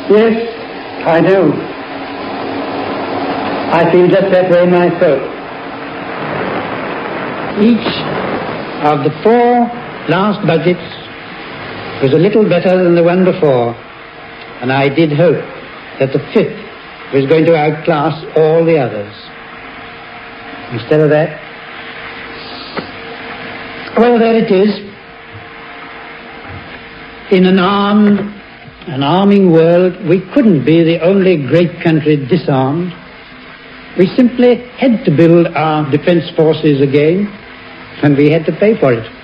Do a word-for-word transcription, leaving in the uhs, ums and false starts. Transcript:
Yes, I know. I feel just that way myself. Each of the four last budgets was a little better than the one before, and I did hope that the fifth was going to outclass all the others. Instead of that, well, there it is. In an armed, an arming world, we couldn't be the only great country disarmed. We simply had to build our defense forces again, and we had to pay for it.